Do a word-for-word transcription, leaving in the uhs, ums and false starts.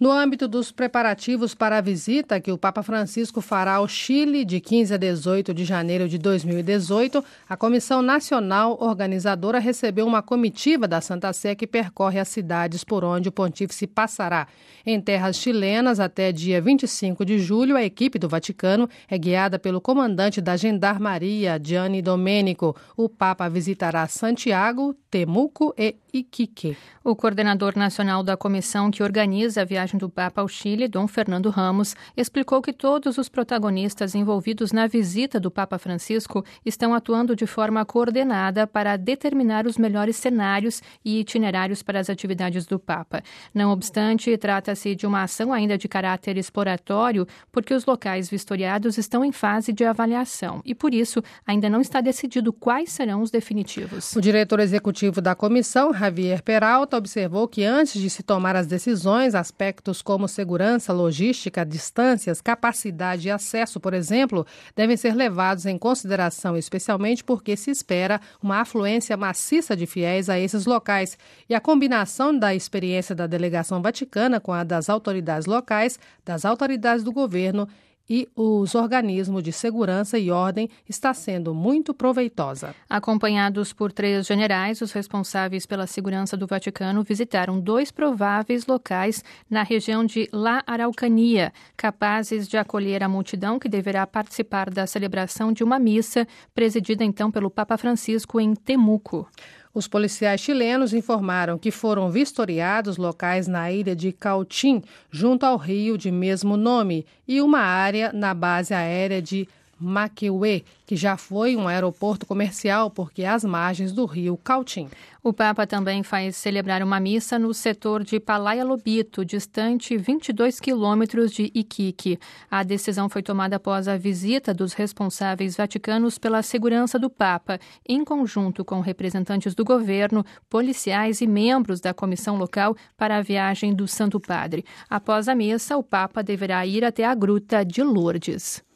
No âmbito dos preparativos para a visita que o Papa Francisco fará ao Chile de quinze a dezoito de janeiro de dois mil e dezoito, a Comissão Nacional Organizadora recebeu uma comitiva da Santa Sé que percorre as cidades por onde o pontífice passará. Em terras chilenas, até dia vinte e cinco de julho, a equipe do Vaticano é guiada pelo comandante da Gendarmeria, Gianni Domenico. O Papa visitará Santiago, Temuco e Iquique. O coordenador nacional da comissão que organiza a viagem do Papa ao Chile, Dom Fernando Ramos, explicou que todos os protagonistas envolvidos na visita do Papa Francisco estão atuando de forma coordenada para determinar os melhores cenários e itinerários para as atividades do Papa. Não obstante, trata-se de uma ação ainda de caráter exploratório, porque os locais vistoriados estão em fase de avaliação e, por isso, ainda não está decidido quais serão os definitivos. O diretor executivo da comissão, Javier Peralta, observou que antes de se tomar as decisões, aspectos como segurança, logística, distâncias, capacidade e acesso, por exemplo, devem ser levados em consideração, especialmente porque se espera uma afluência maciça de fiéis a esses locais. E a combinação da experiência da delegação vaticana com a das autoridades locais, das autoridades do governo e os organismos de segurança e ordem está sendo muito proveitosa. Acompanhados por três generais, os responsáveis pela segurança do Vaticano visitaram dois prováveis locais na região de La Araucanía, capazes de acolher a multidão que deverá participar da celebração de uma missa presidida então pelo Papa Francisco em Temuco. Os policiais chilenos informaram que foram vistoriados locais na ilha de Cautín, junto ao rio de mesmo nome, e uma área na base aérea de Maqueué, que já foi um aeroporto comercial porque é às margens do rio Cautín. O Papa também faz celebrar uma missa no setor de Palaia Lobito, distante vinte e dois quilômetros de Iquique. A decisão foi tomada após a visita dos responsáveis vaticanos pela segurança do Papa, em conjunto com representantes do governo, policiais e membros da comissão local para a viagem do Santo Padre. Após a missa, o Papa deverá ir até a Gruta de Lourdes.